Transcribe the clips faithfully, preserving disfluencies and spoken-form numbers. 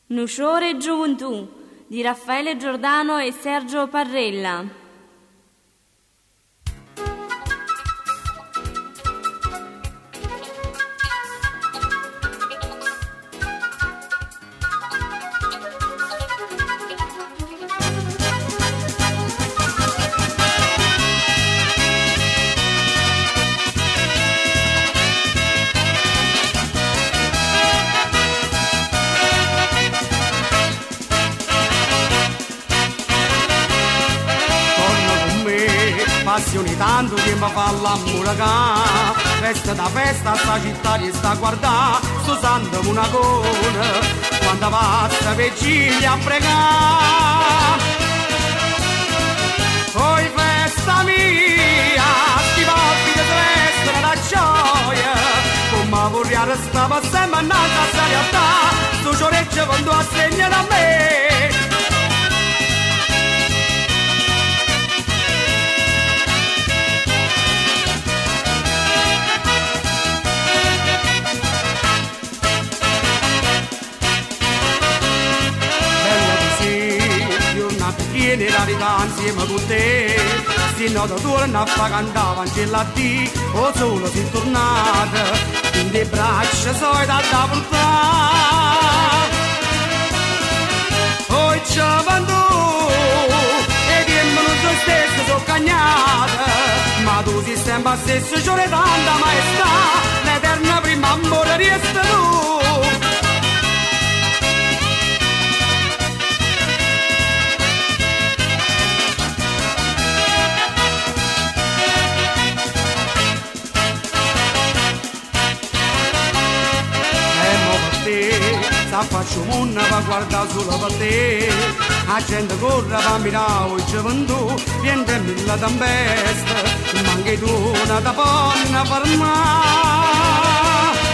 Nuciore e gioventù di Raffaele Giordano e Sergio Parrella. Passione tanto che mi fa l'ammuracà. Festa da festa sta città che sta a guardà. Sto santo monacone quando passa vigilia a pregà. Poi festa mia, sti volti che restano da gioia. Come vorrei restava sempre innanzi a sta realtà. Sto cioreccio quando assegna da me. Vieni la vita insieme con te, se no tu torna a fa cantava in la D, o solo si è tornata, in le braccia soi da da portare. Poi gioventù, e dimmi non so stesso sono cagnata, ma tu sei sempre stesso, c'ho le tanta maestà, l'eterna prima amore resta tu. Faccio munna per guardare solo per te. La gente corre per mirare il gioventù. Viene mille tempeste, ma anche tu una da ponna fermare.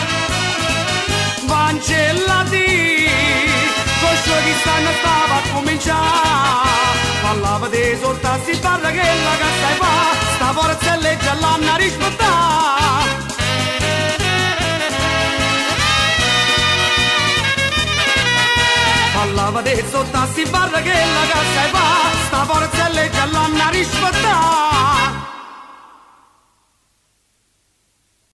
Vancellati, cosciò che stanno stava a cominciare. Parlava di soltanto si parla che la cassa fa. Sta forza e legge all'anna rispettare. Parlava di sottassi barra che la cassa fa, sta forza e legge all'anna rispettare.